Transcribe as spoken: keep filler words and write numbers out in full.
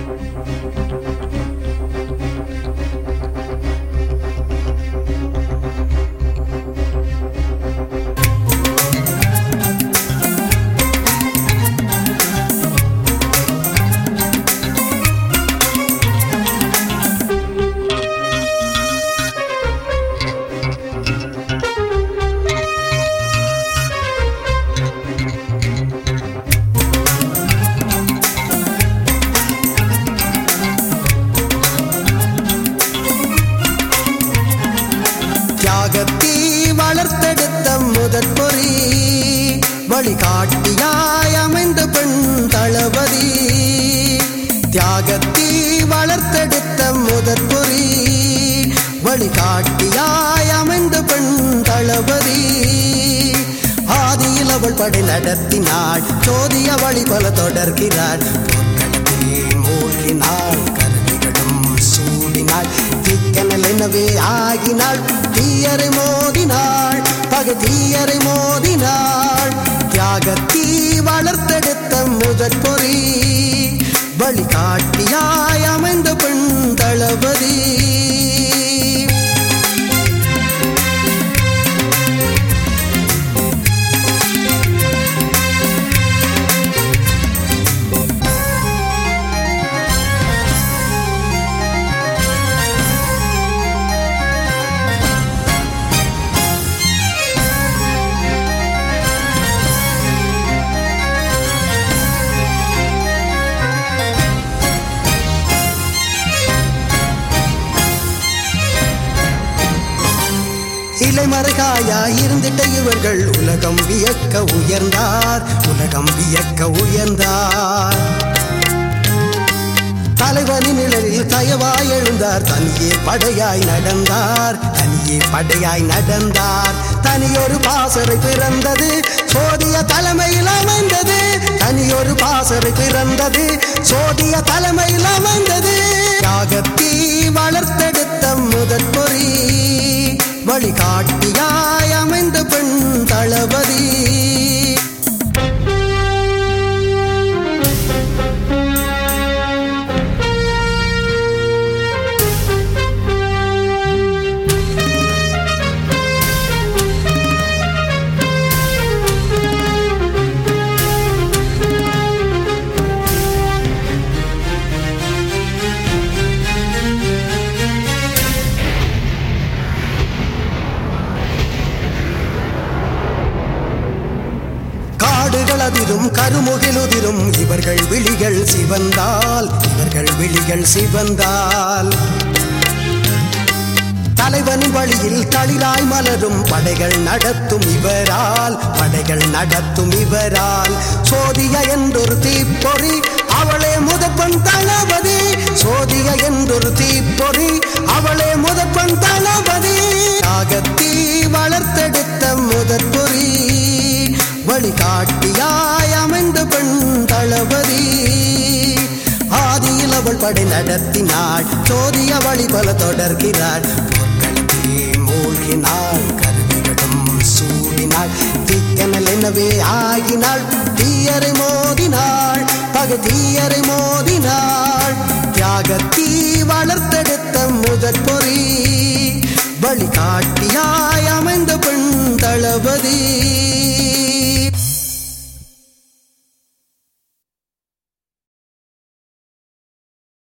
தியாகத்தீ வளர்த்தெடுத்த முதற் பொறி வழிகாட்டியாய் அமைந்த பெண் தளபதி. தியாகத்தீ வளர்த்தெடுத்த முதற் பொறி வழிகாட்டியாய் அமைந்த பெண் தளபதி. ஆதியில் அவள் படை நடத்தினாள், சோதிய வழி பல தொடர்கிறாள். போர்க்களத்தில் மூழ்கினாள், கருவிகளும் சூடினாள். திக்கனல் எனவே ஆகினாள், தீயரை மோதினாள், பகை தீயரை மோதினாள். தியாகத்தீ வளர்த்தெடுத்த முதற் பொறி வழிகாட்டியாய் அமைந்த பெண் தளபதி. இலைமறைகாயாய் இருந்திட்ட இவர்கள் உலகம் வியக்க உயர்ந்தார், உலகம் வியக்க உயர்ந்தார். தலைவனின் நிழலில் தயவாய் எழுந்தார், தனியே படையாய் நடந்தார், தனியே படையாய் நடந்தார். தனியொரு பாசறை பிறந்தது, சோதிய தலைமையில் அமைந்தது. தனியொரு பாசறை பிறந்தது, சோதிய தலைமையில் அமைந்தது. தியாகத்தீ வளர்த்தெடுத்த முதற் பொறி வழிகாட்டியாய் அமைந்த பெண் தளபதி. அதிரும் கருமுகிலுதிரும் இவர்கள் விழிகள் சிவந்தால், இவர்கள் விழிகள் சிவந்தால். தலைவனின் வழியில் தளிராய் மலரும் படைகள் நடத்தும் இவரால், படைகள் நடத்தும் இவரால். சோதிய என்றொரு தீப்பொறி அவளே முதற்பன் தளபதி. சோதிய என்றொரு தீப்பொறி அவளே முதற்பன் தளபதி. தியாகத்தீ வளர்த்தெடுத்த முதற் பொறி வழிகாட்டியாய் அமைந்த பெண் தளபதி. ஆதியில் அவள் படை நடத்தினாள், சோதிய வழி பல தொடர்கிறாள். போர்க்களத்தில் மூழ்கினாள், கருவிகளும் சூடினாள். திக்கனல் எனவே ஆகினாள், தீயரை மோதினாள், பகை தீயரை மோதினாள். தியாகத்தீ வளர்த்தெடுத்த முதற் பொறி வழிகாட்டியாய் அமைந்த பெண் தளபதி.